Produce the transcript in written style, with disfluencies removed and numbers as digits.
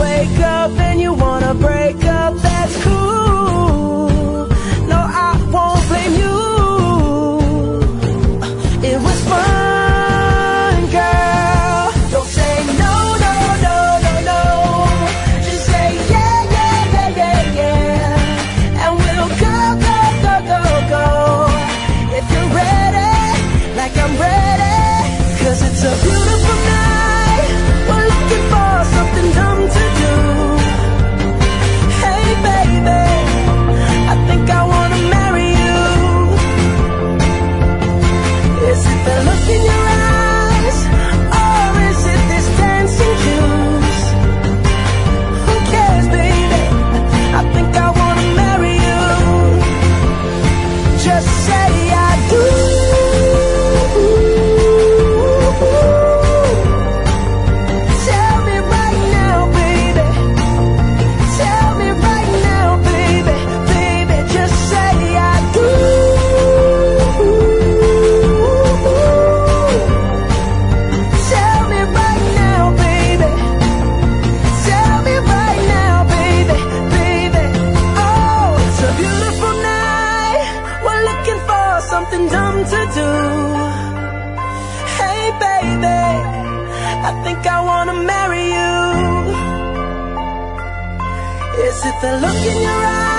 wake up and you wanna break up, that's cool. No, I won't blame you. It was fun, girl. Don't say no, no, no, no, no. Just say yeah, yeah, yeah, yeah, yeah. And we'll go, go, go, go, go. If you're ready, like I'm ready. 'Cause it's a beautiful night. We're looking for something dumb to do. Hey baby, I think I wanna marry you. Is it the look in your eyes, or is it this dancing juice? Who cares, baby? I think I wanna marry you. Just say I do. Tell me right now, baby. Tell me right now, baby. Baby, just say I do. Tell me right now, baby. Tell me right now, baby. Baby, oh, it's a beautiful night. We're looking for something dumb to do. Hey baby, I think I wanna marry you. Is it the look in your eyes?